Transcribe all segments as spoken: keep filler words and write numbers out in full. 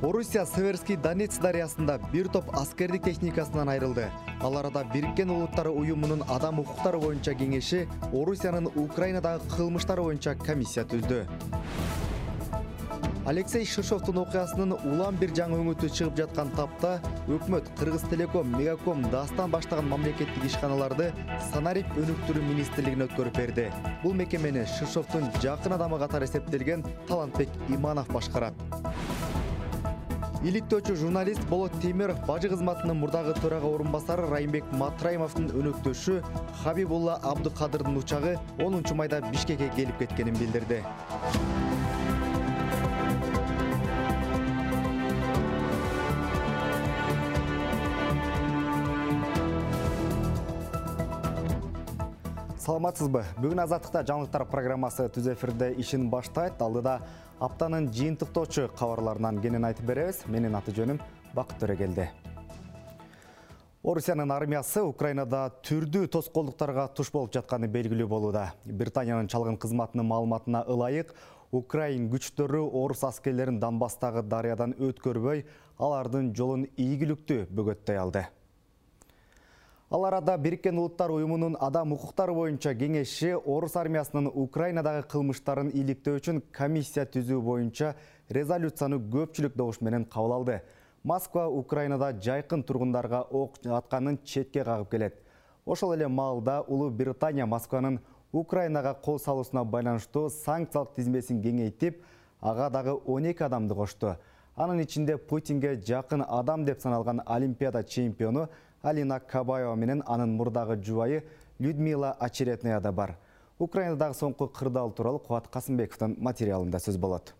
Орусия Северский Донец дариясында бир топ аскердик техникасынан айрылды. Ал арада Бириккен Улуттар уюмунун адам укуктары боюнча кеңеши Орусиянын Украинадагы кылмыштары боюнча комиссия түздү. Алексей Шишовдун окуясынын улам бир жаңы өңүтү чыгып жаткан тапта өкмөт Кыргыз Телеком, Мегаком, Дастан баштаган мамлекеттик ишканаларды санарип өнүктүрүү министрлигине өткөрүп берди. Бул мекемени Шишовдун жакын адамы катары эсептелген Талантбек Иманов башкарат. Иликтөөчү журналист Болот Темиров бажы кызматынын мурдагы төрага орун басары Райымбек Матраимовдун өнөктөшү Хабибулла Абдыкадырдын учагы онунчу майда Бишкекке келип кеткенин билдирди. Саламатсызбы? Бүгүн Азаттыкта жаңылыктар программасы түз эфирде ишин баштайт. Алдыда аптанын жыйынтыктоочу кабарларынан кенен айтып беребиз. Менин аты жөнүм Бакыт Төрөгелди. Орусиянын армиясы Украинада түрдүү тоскоолдуктарга туш болуп жатканы белгилүү болууда. Британиянын чалгын кызматынын маалыматына ылайык, Украин күчтөрү орус аскерлерин Донбасстагы дарыядан өткөрбөй, алардын жолун ийгиликтүү бөгөттөй алды. Ал арада Бириккен Улуттар уюмунун адам укуктары боюнча кеңеши орус армиясынын Украинадагы кылмыштарын иликтөө үчүн комиссия түзүү боюнча резолюцияны көпчүлүк добуш менен кабыл алды. Москва Украинада жайкын тургундарга ок атканын четке кагып келет. Ошол эле маалда Улуу Британия Москванын Украинага кол салуусуна байланыштуу санкциялык тизмесин кеңейтип, ага дагы он эки адамды кошту. Анын ичинде Путинге жакын адам деп саналган Олимпиада чемпиону Алина Кабаева менен анын мурдагы жубайы Людмила Очеретная да бар. Украинадагы соңку кырдаал тууралуу Кубат Касымбековдун материалында сөз болот.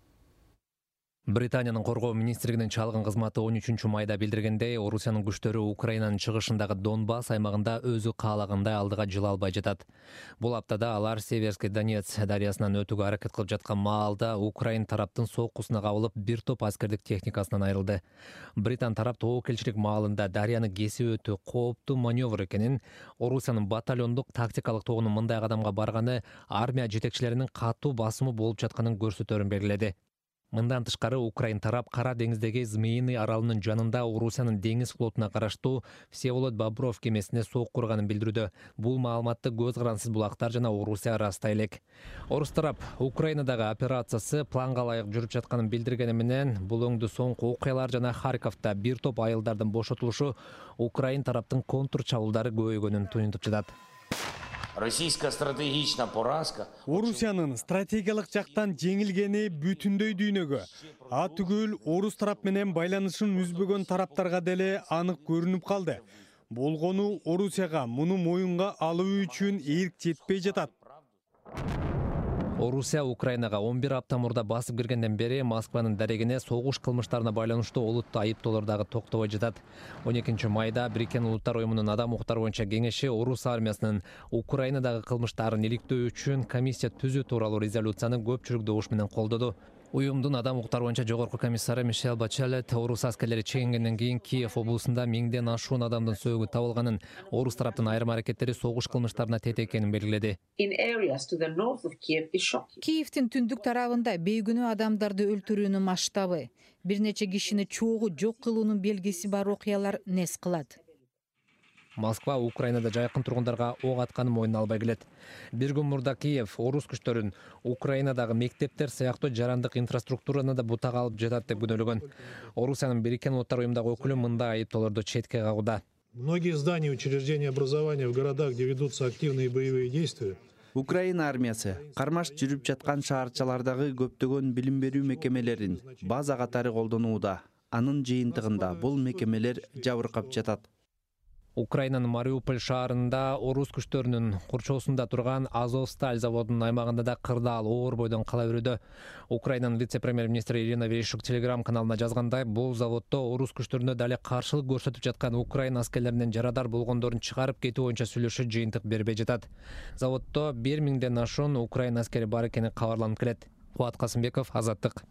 Британиянын коргоо министрлигинин чалгын кызматы он үчүнчү майда билдиргендей, Орусиянын күчтөрү Украинанын чыгышындагы Донбасс аймагында өзү каалагандай алдыга жыла албай жатат. Бул аптада алар Северский Донец дарыясынан өтүүгө аракет кылып жаткан маалда Украин тараптын соккусуна кабылып, бир топ аскердик техникасынан айрылды. Британ тарап тобокелчилик маалында дарыяны кесип өтүү кооптуу маневр экенин, Орусиянын батальондук тактикалык тобунун мындай кадамга барганы армия жетекчилеринин катуу басымы болуп жатканын көрсөтөрүн белгиледи. Мындан тышкары Украин тарап Кара деңиздеги Змеиный аралынын жанында Орусиянын деңиз флотуна караштуу Всеволод Бобров кемесине сок курганын билдирүүдө. Бул маалыматты көз карансыз булактар жана Орусия растай элек. Орус тарап Украинадагы операциясы планга ылайык жүрүп жатканын билдиргени менен, бул өңдү соңку окуялар жана Харьковда бир топ айылдардын бошотулушу Украин тараптын контр чабуулдары көбөйгөнүн туюнтуп жатат. Российская стратегична поразка. Орусиянын стратегиялык жактан жеңилгени бүтүндөй дүйнөгө, а түгүл орус тарап менен байланышын үзбөгөн тараптарга деле анык көрүнүп калды. Болгону Орусияга муну моюнга алуу үчүн эрк жетпей жатат. Орусия Украинага он бир апта мурда басып киргенден бери Москванын дарегине согуш кылмыштарына байланыштуу олуттуу айыптоолор дагы токтобой жатат. он экинчи майда Бириккен Улуттар уюмунун адам укуктары боюнча кеңеши орус армиясынын Украинадагы кылмыштарын иликтөө үчүн комиссия түзүү тууралуу резолюцияны көпчүлүк добуш менен колдоду. Уюмдун адам укуктары боюнча жогорку комиссары Мишель Бачелет орус аскерлери чегингенден кийин Киев облусунда миңден ашуун адамдын сөөгү табылганын, орус тараптын айрым аракеттери согуш кылмыштарына тете экенин белгиледи. Киевдин түндүк тарабында бейгүнөө адамдарды өлтүрүүнүн масштабы, бир нече кишини чогуу жок кылуунун белгиси бар окуялар нес кылат. Москва Украинада жайкын тургундарга ок атканын мойнуна албай келет. Бир күн мурда Киев орус күчтөрүн Украинадагы мектептер сыяктуу жарандык инфраструктураны да бутак алып жатат деп күнөөлөгөн. Орусиянын Бириккен Улуттар уюмундагы өкүлү мындай айыптоолорду четке кагууда. Многие здания и учреждения образования в городах, где ведутся активные боевые действия, Украина армиясы кармаш жүрүп жаткан шаарчалардагы көптөгөн билим берүү мекемелерин база катары колдонууда. Анын жыйынтыгында бул мекемелер жабыркап жатат. Украинанын Мариуполь шаарында орус күчтөрүнүн курчоосунда турган Азовсталь заводунун аймагында да кырдаал оор бойдон кала берүүдө. Украинанын вице-премьер-министри Ирина Верещук телеграм каналына жазгандай, бул заводдо орус күчтөрүнө дале каршылык көрсөтүп жаткан Украин аскерлеринин жарадар болгондорун чыгарып кетүү боюнча сүйлөшүү жыйынтык бербей жатат. Заводдо бир миңден ашуун Украин аскери бар экени кабарланып келет. Кубат Касымбеков, Азаттык.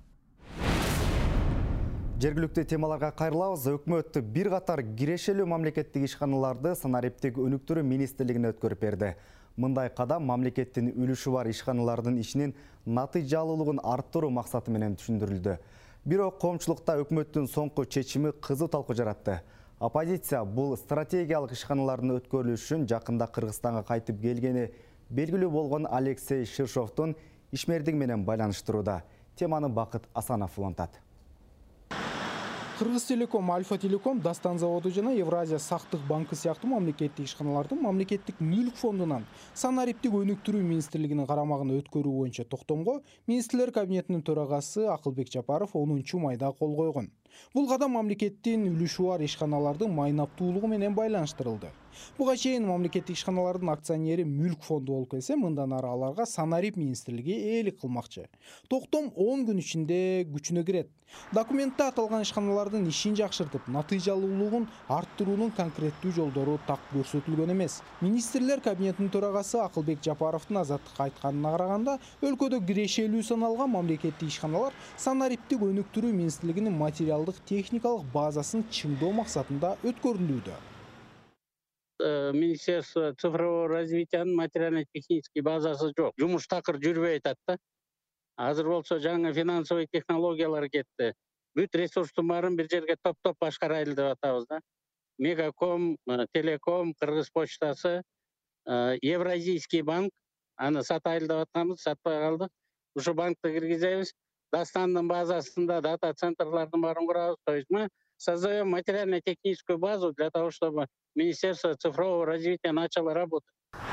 Жергиликтүү темаларга кайрылабыз. Өкмөт бир катар кирешелүү мамлекеттик ишканаларды санариптик өнүктүрүү министрлигине өткөрүп берди. Мындай кадам мамлекеттин үлүшү бар ишканалардын ишинин натыйжалуулугун арттыруу максаты менен түшүндүрүлдү. Бирок коомчулукта өкмөттүн соңку чечими кызуу талкуу жаратты. Оппозиция бул стратегиялык ишканалардын өткөрүлүшүн жакында Кыргызстанга кайтып келгени белгилүү болгон Алексей Ширшовдун ишмердиги менен байланыштырууда. Теманы Бакыт Асанов улантат. Кыргыз Телеком, Альфа Телеком, Дастан заводу жана Евразия сактык банкы сыяктуу мамлекеттик ишканалардын мамлекеттик мүлк фондунан санариптик өнүктүрүү министрлигинин карамагына өткөрүү боюнча токтомго министрлер кабинетинин төрагасы Акылбек Жапаров онунчу майда кол койгон. Бул кадам мамлекеттин үлүшү бар ишканалардын майнаптуулугу менен байланыштырылды. Буга чейин мамлекеттик ишканалардын акционери мүлк фонду болуп келсе, мындан ары аларга санарип министрлиги ээлик кылмакчы. Токтом он күн ичинде күчүнө кирет. Документте аталган ишканалардын ишин жакшыртып, натыйжалуулугун арттыруунун конкреттүү жолдору так көрсөтүлгөн эмес. Министрлер кабинетинин төрагасы Акылбек Жапаровдун азаттыкка айтканына караганда, өлкөдө кирешелүү саналган мамлекеттик ишканалар санариптик өнүктүрүү министрлигинин материалдык техникалык базасын чыңдоо максатында өткөрүлүүдө. Министерство цифрового развития материально-технический базасы жоқ. Жумуш такыр жүрбөй атат да. Азыр болсо жаңы финансовый технологиялар кетти. Бүт ресурстун баарын бир жерге топ-топ башкарайлы деп атабыз да. Мегаком, Телеком, Кыргыз почтасы, Евразийский банк, аны сатайлы деп атканбыз, сатпай калдык. Ушу банкты киргизебиз. Дастандын базасында дата центрлардын баарын курабыз. То есть мы создаем материально-техническую базу для того, чтобы Министерство цифрового развития начало работать.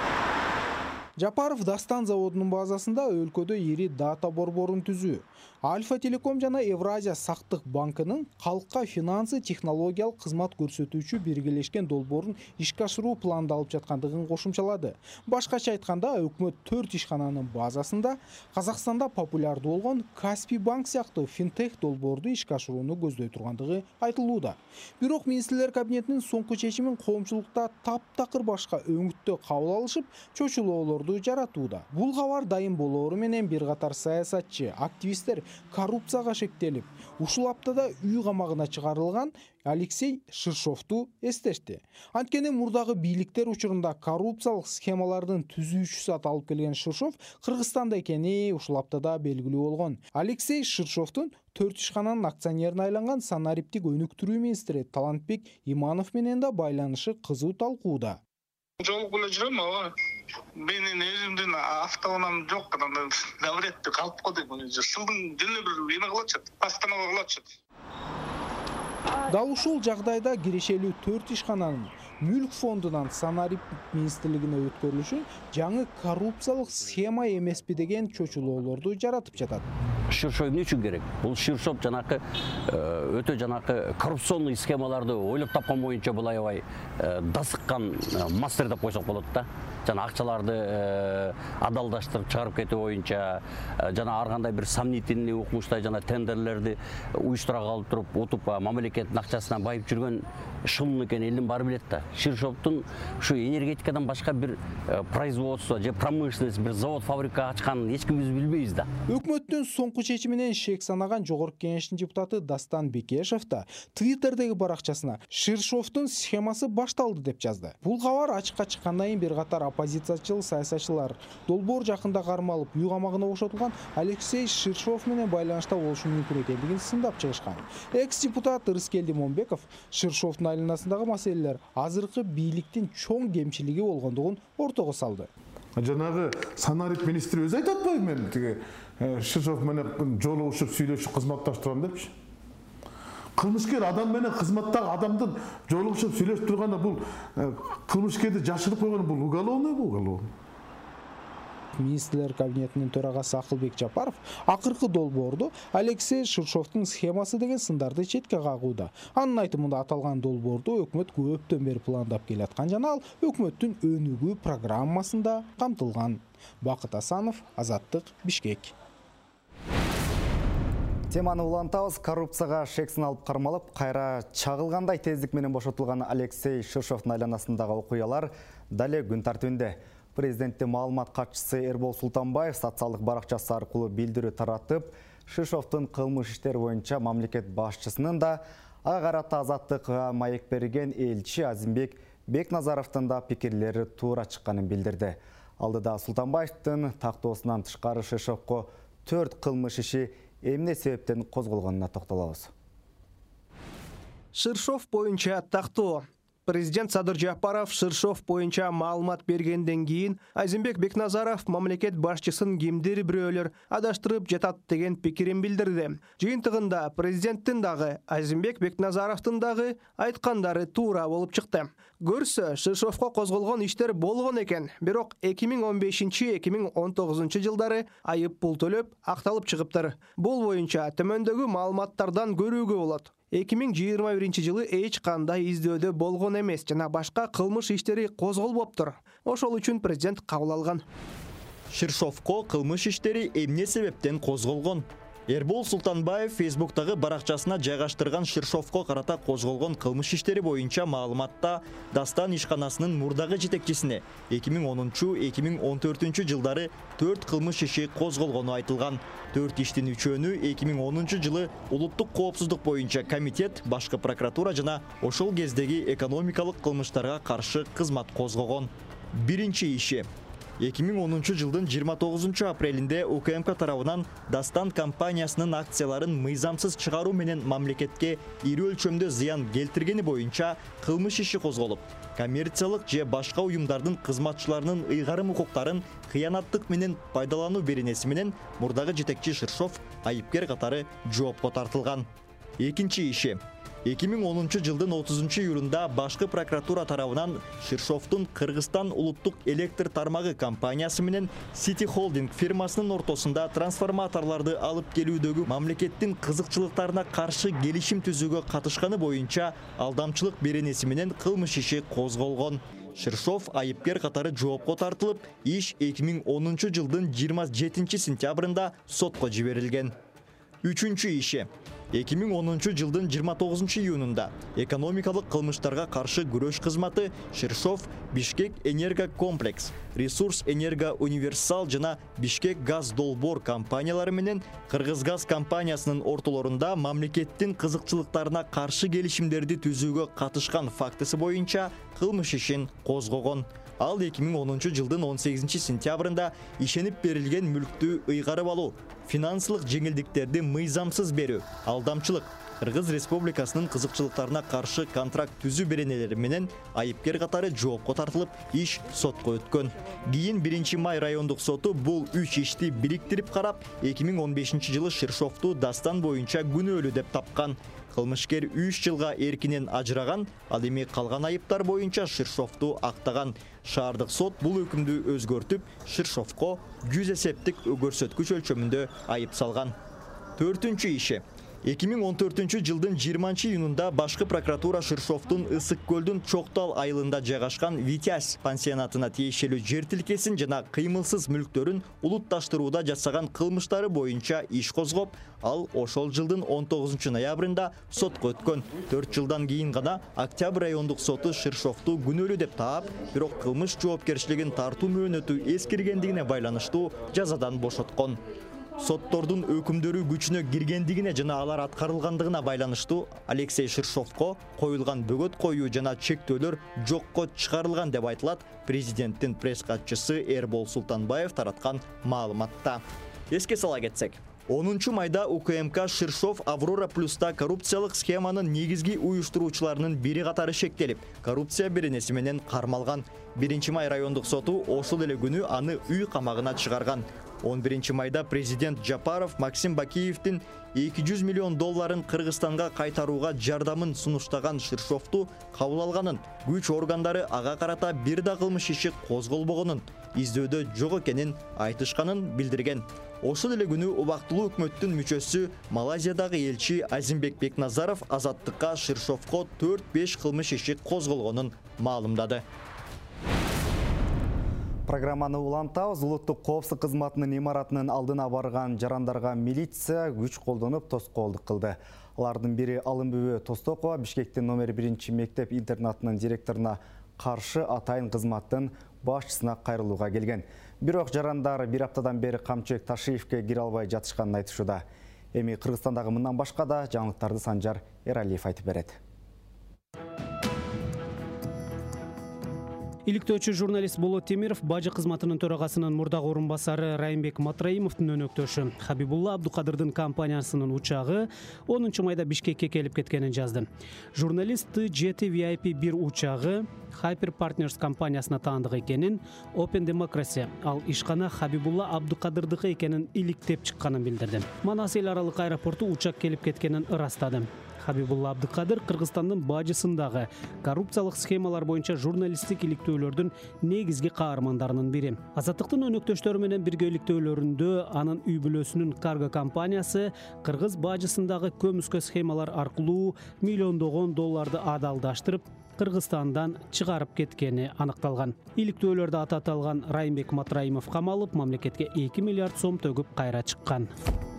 Жапаров Дастан заводунун базасында өлкөдө ири дата борборун түзүү, Альфа Телеком жана Евразия сактык банкынын калкка финансы технологиялык кызмат көрсөтүүчү биргелешкен долбоорун ишке ашыруу планда алып жаткандыгын кошумчалады. Башкача айтканда, өкмөт төрт ишкананын базасында Казакстанда популярдуу болгон Каспий банк сыяктуу финтех долбоорду ишке ашырууну көздөй тургандыгы айтылууда. Бирок министрлер кабинетинин соңку чечимин коомчулукта таптакыр башка өңүттө кабыл алышып, чочулоолорду жаратууда. Бул кабар дайым болоору менен бир катар саясатчы, активисттер коррупцияга шектелип, ушул аптада үй камагына чыгарылган Алексей Ширшовду эстешти. Анткени мурдагы бийликтер учурунда коррупциялык схемалардын түзүүчүсү аталып келген Ширшов Кыргызстанда экени ушул аптада белгилүү болгон. Алексей Ширшовдун төрт ишкананын акционерине айланган санариптик өнүктүрүү министри Талантбек Иманов менен да байланышы кызуу талкууда. Жолугуп эле жүрөм, ооба. Менин өзүмдүн автоунаам жок, анда давретте калып калдым. Сылдын жөнү бир эме кылачат, постанова кылачат. Дал ушул жагдайда кирешелүү төрт ишкананын мүлк фондунан санарип министрлигине өткөрүлүшүн жаңы коррупциялык схема эмеспи деген чочулоолорду жаратып жатат. Ширшов эмне үчүн керек? Бул Ширшов жанакы өтө жанакы коррупционный схемаларды ойлоп тапкан боюнча бул аябай дасыккан мастер деп койсок болот да. Жана акчаларды адалдаштырып чыгарып кетүү боюнча жана ар кандай бир сомнительный укмуштай жана тендерлерди уюштура калып туруп утуп мамлекеттин акчасынан байып жүргөн шылын экенин элдин баары билет да. Ширшовдун ушу энергетикадан башка бир производство же промышленность, бир завод, фабрика ачканын эч кимибиз билбейбиз да. Өкмөттүн соңку чечиминен шек санаган Жогорку Кеңештин депутаты Дастан Бекешев да Твиттердеги баракчасына Ширшовдун схемасы башталды деп жазды. Бул кабар ачыкка чыккандан кийин бир катар оппозициячыл саясатчылар долбоор жакында кармалып үй камагына бошотулган Алексей Ширшов менен байланышта болушу мүмкүн экендигин сындап чыгышкан. Экс-депутат Ырыскелди Момбеков Ширшовдун айланасындагы маселелер азыркы бийликтин чоң кемчилиги болгондугун ортого салды. Жанагы санарип министри өзү айтып атпайбы, мен тиги Ширшов менен жолугушуп сүйлөшүп кызматташтырам депчи. Кылмышкер адам менен кызматтагы адамдын жолугушуп сүйлөшүп турганы бул кылмышкерди жашырып койгону бул уголовный бул уголовный. Министрлер кабинетинин төрагасы Акылбек Жапаров акыркы долбоорду Алексей Ширшовдун схемасы деген сындарды четке кагууда. Анын айтымында аталган долбоорду өкмөт көптөн бери пландап келаткан жана ал өкмөттүн өнүгүү программасында камтылган. Бакыт Асанов, Азаттык, Бишкек. Теманы улантабыз. Коррупцияга шексин алып кармалып, кайра чагылгандай тездик менен бошотулган Алексей Ширшовдун айланасындагы окуялар дале күн тартибинде. Президенттин маалымат катчысы Эрбол Султанбаев социалдык баракчасы аркылуу билдирүү таратып, Ширшовдун кылмыш иштери боюнча мамлекет башчысынын да ага карата азаттыкка маек берген элчи Азимбек Бекназаровдун да пикирлери туура чыкканын билдирди. Алдыда Султанбаевдин тактоосунан тышкары Ширшовго төрт кылмыш иши эмне себептен козголгонуна токтолобуз. Ширшов боюнча тактоо. Президент Садыр Жапаров Ширшов боюнча маалымат бергенден кийин Азимбек Бекназаров мамлекет башчысын кимдир бирөөлөр адаштырып жатат деген пикирин билдирди. Жыйынтыгында президенттин дагы Азимбек Бекназаровдун дагы айткандары туура болуп чыкты. Көрсө Ширшовго козголгон иштер болгон экен, бирок эки миң он бешинчи — эки миң он тогузунчу жылдары айып пул төлөп акталып чыгыптыр. Бул боюнча төмөндөгү маалыматтардан көрүүгө болот. эки миң жыйырма биринчи жылы эч кандай издөөдө болгон эмес жана башка кылмыш иштери козголбоптур. Ошол үчүн президент кабыл алган. Ширшовко кылмыш иштери эмне себептен козголгон? Эрбол Султанбаев Фейсбуктагы баракчасына жайгаштырган Ширшовко карата козголгон кылмыш иштери боюнча маалыматта Дастан ишканасынын мурдагы жетекчисине эки миң онунчу — эки миң он төртүнчү жылдары төрт кылмыш иши козголгону айтылган. төрт иштин үчөөнү эки миң онунчу жылы улуттук коопсуздук боюнча комитет, башкы прокуратура жана ошол кездеги экономикалык кылмыштарга каршы кызмат козгогон. Биринчи иши эки миң онунчу жылдын жыйырма тогузунчу апрелинде УКМК тарабынан Дастан компаниясынын акцияларын мыйзамсыз чыгаруу менен мамлекетке ири өлчөмдө зыян келтиргени боюнча кылмыш иши козголуп, коммерциялык же башка уюмдардын кызматчыларынын ыйгарым укуктарын кыянаттык менен пайдалануу беренеси менен мурдагы жетекчи Ширшов айыпкер катары жоопко тартылган. Экинчи иши эки миң онунчу жылдын отузунчу июлунда башкы прокуратура тарабынан Ширшовдун Кыргызстан улуттук электр тармагы компаниясы менен City Holding фирмасынын ортосунда трансформаторларды алып келүүдөгү мамлекеттин кызыкчылыктарына каршы келишим түзүүгө катышканы боюнча алдамчылык беренеси менен кылмыш иши козголгон. Ширшов айыпкер катары жоопко тартылып, иш эки миң онунчу жылдын жыйырма жетинчи сентябрында сотко жиберилген. Үчүнчү иши эки миң онунчу жылдын жыйырма тогузунчу июнунда экономикалык кылмыштарга каршы күрөш кызматы Ширшов Бишкек Энергокомплекс, Ресурс Энерго Универсал жана Бишкек Газ Долбор компаниялары менен Кыргызгаз компаниясынын ортолорунда мамлекеттин кызыкчылыктарына каршы келишимдерди түзүүгө катышкан фактысы боюнча кылмыш ишин козгогон. Ал эки миң онунчу жылдын он сегизинчи сентябрында ишенип берилген мүлктү ыйгарып алуу, финансылык жеңилдиктерди мыйзамсыз берүү, алдамчылык, Кыргыз Республикасынын кызыкчылыктарына каршы контракт түзүү беренелери менен айыпкер катары жоопко тартылып, иш сотко өткөн. Кийин биринчи май райондук соту бул үч ишти бириктирип карап, эки миң он бешинчи жылы Ширшовду Дастан боюнча күнөөлүү деп тапкан. Кылмышкер үч жылга эркинен ажыраган, ал эми калган айыптар боюнча Ширшовду актаган. Шаардык сот бул өкүмдү өзгөртүп, Ширшовко жүз эсептик көрсөткүч өлчөмүндө айып салган. Төртүнчү иши эки миң он төртүнчү жылдын жыйырманчы июнунда башкы прокуратура Ширшовдун Ысык көлдүн Чоктал айылында жайгашкан Витязь пансионатына тиешелүү жер тилкесин жана кыймылсыз мүлктөрүн улутташтырууда жасаган кылмыштары боюнча иш козгоп, ал ошол жылдын он тогузунчу ноябрында сотко өткөн. төрт жылдан кийин гана Октябрь райондук соту Ширшовду күнөөлүү деп таап, бирок кылмыш жоопкерчилигин тартуу мөөнөтү эскиргендигине байланыштуу жазадан бошоткон. Соттордун өкүмдөрү күчүнө киргендигине жана алар аткарылгандыгына байланыштуу Алексей Ширшовко коюлган бөгөт коюу жана чектөөлөр жокко чыгарылган деп айтылат президенттин пресс катчысы Эрбол Султанбаев тараткан маалыматта. Эске сала кетсек, онунчу майда УКМК Ширшов Аврора Плюста коррупциялык схеманын негизги уюштуруучуларынын бири катары шектелип, коррупция беренеси менен кармалган. биринчи май райондук соту ошол эле күнү аны үй камагына чыгарган. он биринчи майда президент Жапаров Максим Бакиевдин эки жүз миллион долларын Кыргызстанга кайтарууга жардамын сунуштаган Ширшовду кабыл алганын, күч органдары ага карата бир да кылмыш иши козголбогонун, издөөдө жок экенин айтышканын билдирген. Ошол эле күнү убактылуу өкмөттүн мүчөсү Малайзиядагы элчи Азимбек Бекназаров азаттыкка Ширшовко төрт беш кылмыш иши козголгонун маалымдады. Программаны улантабыз. Улуттук коопсуздук кызматынын имаратынын алдына барган жарандарга милиция күч колдонуп тоскоолдук кылды. Алардын бири Алымбүбө Тостокова Бишкектин номер биринчи мектеп интернатынын директоруна каршы атайын кызматтын башчысына кайрылууга келген. Бирок жарандар бир аптадан бери Камчыбек Ташиевке кире албай жатышканын айтышууда. Эми Кыргызстандагы мындан башка да жаңылыктарды Санжар Эралиев айтып берет. Иликтөөчү журналист Болот Темиров бажы кызматынын төрагасынын мурдагы орун басары Райымбек Матраимовдун өнөктөшү Хабибулла Абдукадырдын компаниясынын учагы онунчу майда Бишкекке келип кеткенин жазды. Журналист Т жети ви ай пи бир учагы Hyper Partners компаниясына таандык экенин, Open Democracy ал ишкана Хабибулла Абдукадырдыкы экенин иликтеп чыкканын билдирди. Манас эл аралык аэропорту учак келип кеткенин ырастады. Хабибулла Абдукадыр Кыргызстандын бажысындагы коррупциялык схемалар боюнча журналисттик иликтөөлөрдүн негизги каармандарынын бири. Азаттыктын өнөктөштөрү менен бирге иликтөөлөрүндө анын үй бүлөсүнүн карго компаниясы кыргыз бажысындагы көмүскө схемалар аркылуу миллиондогон долларды адалдаштырып Кыргызстандан чыгарып кеткени аныкталган. Иликтөөлөрдө аты аталган Райымбек Матраимов камалып, мамлекетке эки миллиард сом төгүп кайра чыккан.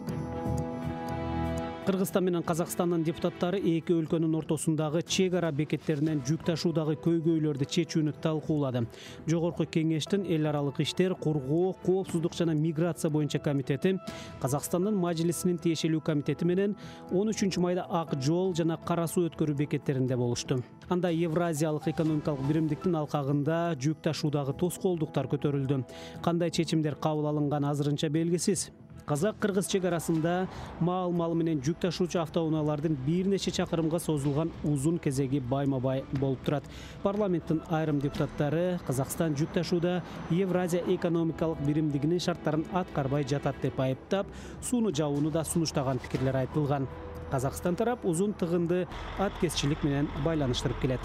Кыргызстан менен Казакстандын депутаттары эки өлкөнүн ортосундагы чек ара бекеттеринен жүк ташуудагы көйгөйлөрдү чечүүнү талкуулады. Жогорку кеңештин эл аралык иштер, коргоо, коопсуздук жана миграция боюнча комитети Казакстандын мажлисинин тиешелүү комитети менен он үчүнчү майда Ак жол жана Кара суу өткөрүү бекеттеринде болушту. Анда Евразиялык экономикалык биримдиктин алкагында жүк ташуудагы тоскоолдуктар көтөрүлдү. Кандай чечимдер кабыл алынганы азырынча белгисиз. Казак-кыргыз чек арасында мал малы менен жүк ташуучу автоунаалардын бир нече чакырымга созулган узун кезеги байма-бай болуп турат. Парламенттин айрым депутаттары Казакстан жүк ташууда Евразия экономикалык биримдигинин шарттарын аткарбай жатат деп айыптап, сууну жабууну да сунуштаган пикирлер айтылган. Казакстан тарап узун тыгынды аткезчилик менен байланыштырып келет.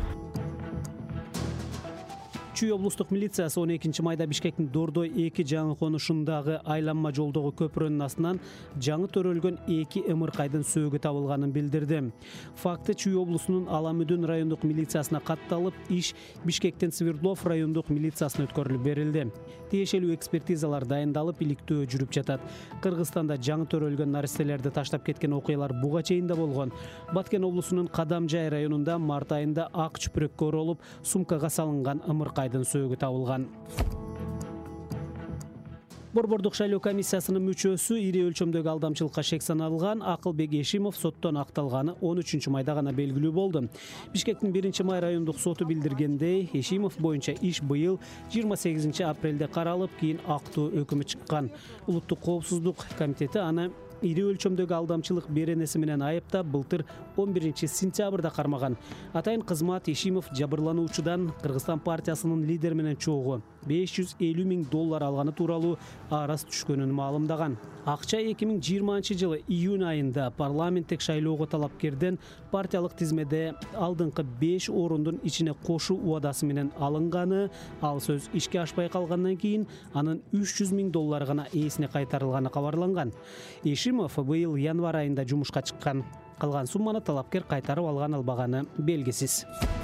Чүй облустук милициясы он экинчи майда Бишкектин Дордой эки жаңы конушундагы айланма жолдогу көпүрөнүн астынан жаңы төрөлгөн эки ымыркайдын сөөгү табылганын билдирди. Факты Чүй облусунун Аламүдүн райондук милициясына катталып, иш Бишкектин Свердлов райондук милициясына өткөрүлүп берилди. Тиешелүү экспертизалар дайындалып, иликтөө жүрүп жатат. Кыргызстанда жаңы төрөлгөн наристелерди таштап кеткен окуялар буга чейин да болгон. Баткен облусунун Кадамжай районунда март айында ак чүпүрөккө оролуп, сумкага салынган ымыркайдын сөөгү табылган. Борбордук шайлоо комиссиясынын мүчөсү ири өлчөмдөгү алдамчылыкка шек саналган Акылбек Эшимов соттон акталганы он үчүнчү майда гана белгилүү болду. Бишкектин биринчи май райондук соту билдиргендей, Эшимов боюнча иш быйыл жыйырма сегизинчи апрелде каралып, кийин актоо өкүмү чыккан. Улуттук коопсуздук комитети аны ири өлчөмдөгү алдамчылык беренеси менен айыптап, былтыр он биринчи сентябрда кармаган. Атайын кызмат Эшимов жабырлануучудан Кыргызстан партиясынын лидери менен чогуу беш жүз элүү миң доллар алганы тууралуу арыз түшкөнүн маалымдаган. Акча эки миң жыйырманчы жылы июнь айында парламенттик шайлоого талапкерден партиялык тизмеде алдыңкы беш орундун ичине кошуу убадасы менен алынганы, ал сөз ишке ашпай калгандан кийин анын үч жүз миң доллар гана ээсине кайтарылганы кабарланган. Эшимов быйыл январь айында жумушка чыккан. Калган сумманы талапкер кайтарып алган албаганы белгисиз.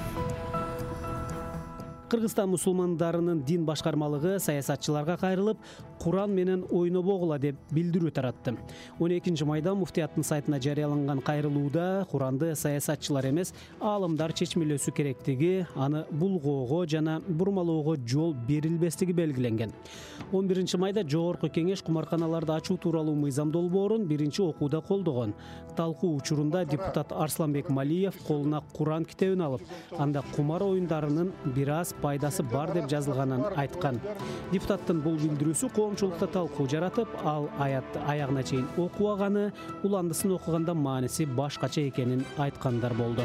Кыргызстан мусулмандарынын дин башкармалыгы саясатчыларга кайрылып, Куран менен ойнобогула деп билдирүү таратты. он экинчи майда муфтияттын сайтына жарыяланган кайрылууда Куранды саясатчылар эмес, аалымдар чечмелөөсү керектиги, аны булгоого жана бурмалоого жол берилбестиги белгиленген. он биринчи майда Жогорку кеңеш кумарканаларды ачуу тууралуу мыйзам долбоорун биринчи окууда колдогон. Талкуу учурунда депутат Арсланбек Малиев колуна Куран китебин алып, анда кумар оюндарынын бир аз пайдасы бар деп жазылганын айткан. Депутаттын бул билдирүүсү коомчулукта талкуу жаратып, ал аятты аягына чейин окубаганы, уландысын окуганда мааниси башкача экенин айткандар болду.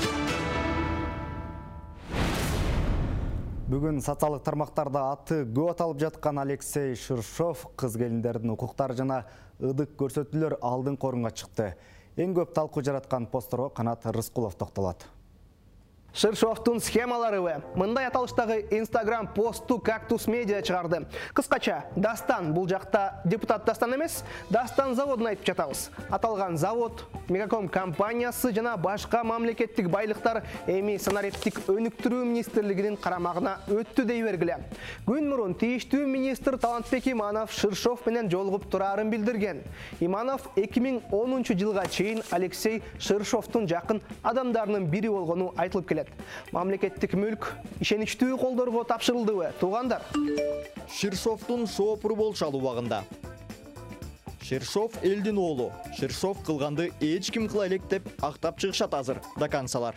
Бүгүн социалдык тармактарда аты көп аталып жаткан Алексей Ширшов кыз келиндердин укуктары жана ыдык көрсөтүүлөр алдыңкы орунга чыкты. Эң көп талкуу жараткан посторго Канат Рыскулов токтолот. Ширшовтун схемалары мындай аталыштагы Instagram посту Кактус Медиа чыгарды. Кыскача, Дастан бул жакта депутат Дастан эмес, Дастан заводун айтып жатабыз. Аталган завод, Мегаком компаниясы жана башка мамлекеттик байлыктар эми санариптик өнүктүрүү министрлигинин карамагына өттү дей бергиле. Күн мурун тийиштүү министр Талантбек Иманов Ширшов менен жолугуп турарын билдирген. Иманов эки миң онунчу жылга чейин Алексей Ширшовтун жакын адамдарынын бири болгону айтылып келет. Мамлекеттик мүлк ишеничтүү колдорго тапшырылдыбы, туугандар? Ширшовтун шоопуру болчал убагында. Ширшов элдин оолу. Ширшов кылганды эч ким кыла элек деп актап чыгышат азыр докансалар.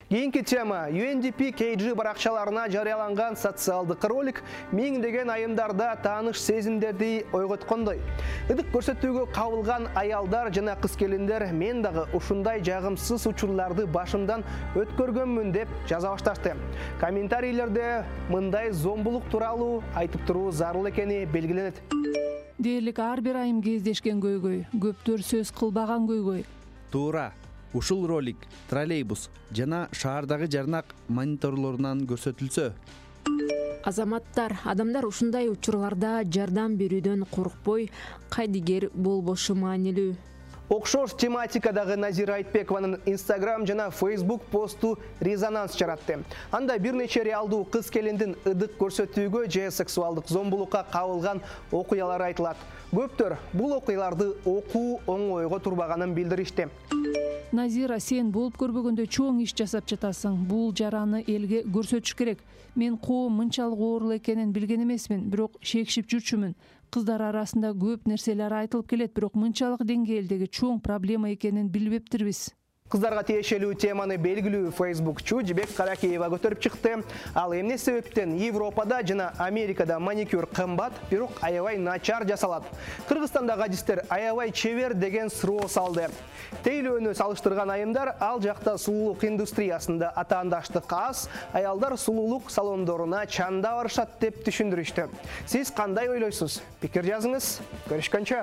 Кейинки тема ю эн ди пи кей джи баракчаларына жарыяланган социалдык ролик миңдеген айымдарда тааныш сезимдерди ойготкондой. Ыдык көрсөтүүгө кабылган аялдар жана кыз келиндер мен дагы ушундай жагымсыз учурларды башымдан өткөргөнмүн деп жаза башташты. Комментарийлерде мындай зомбулук тууралуу айтып туруу зарыл экени белгиленет. Дээрлик ар бир айым кездешкен көйгөй, көптөр сөз кылбаган көйгөй. Туура. Ушул ролик троллейбус жана шаардагы жарнак мониторлорунан көрсөтүлсө. Азаматтар, адамдар ушундай учурларда жардам берүүдөн коркпой, кайдыгер болбошу маанилүү. Окшош тематикадагы Назира Айтбекованын Instagram жана Facebook посту резонанс жаратты. Анда бир нече реалдуу кыз келиндин ыдык көрсөтүүгө же сексуалдык зомбулукка кабылган окуялар айтылат. Көптөр бул окуяларды окуу оңойго турбаганын билдиришти. Назира, сен болуп көрбөгөндө чоң иш жасап жатасың. Бул жараны элге көрсөтүш керек. Мен коом мынчалык оорул экенин билген эмесмин, бирок шекшип жүрчүмүн. Кыздар арасында көп нерселер айтылып келет, бирок мынчалык деңгээлдеги чоң проблема экенин билбептирбиз. Кыздарга тиешелүү теманы белгилүү Facebookчу Жибек Каракеева көтөрүп чыкты. Ал эмне себептен Европада жана Америкада маникюр кымбат, бирок аябай начар жасалат. Кыргызстандагы адистер аябай чебер деген суроо салды. Тейлөөнү салыштырган айымдар ал жакта сулуулук индустриясында атаандаштык аз, аялдар сулуулук салондоруна чанда барышат деп түшүндүрүштү. Сиз кандай ойлойсуз? Пикир жазыңыз. Көрүшкөнчө.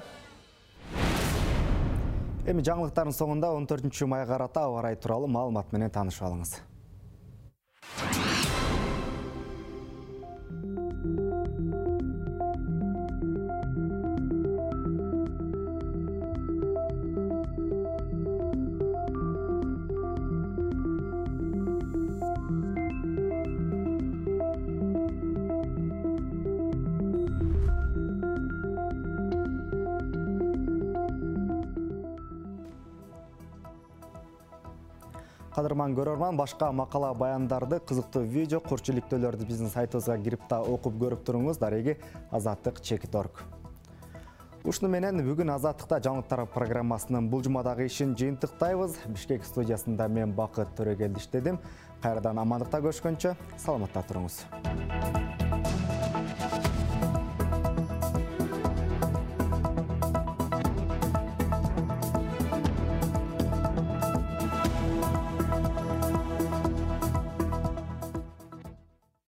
Эми жаңылыктардын соңунда он төртүнчү майга карата аба ырайы тууралуу маалымат менен таанышып алыңыз. Кадырман көрөрман, башка макала баяндарды, кызыктуу видео, курчулуктөлөрдү биздин сайтыбызга кирип та окуп көрүп туруңуз. Дареги Азаттык чекит точка орг. Ушуну менен бүгүн Азаттыкта жаңылыктар программасынын бул жумадагы ишин жыйынтыктайбыз. Бишкек студиясында мен Бакыт Төрөгелди иштедим. Кайрадан амандыкта көрүшкөнчө саламатта туруңуз.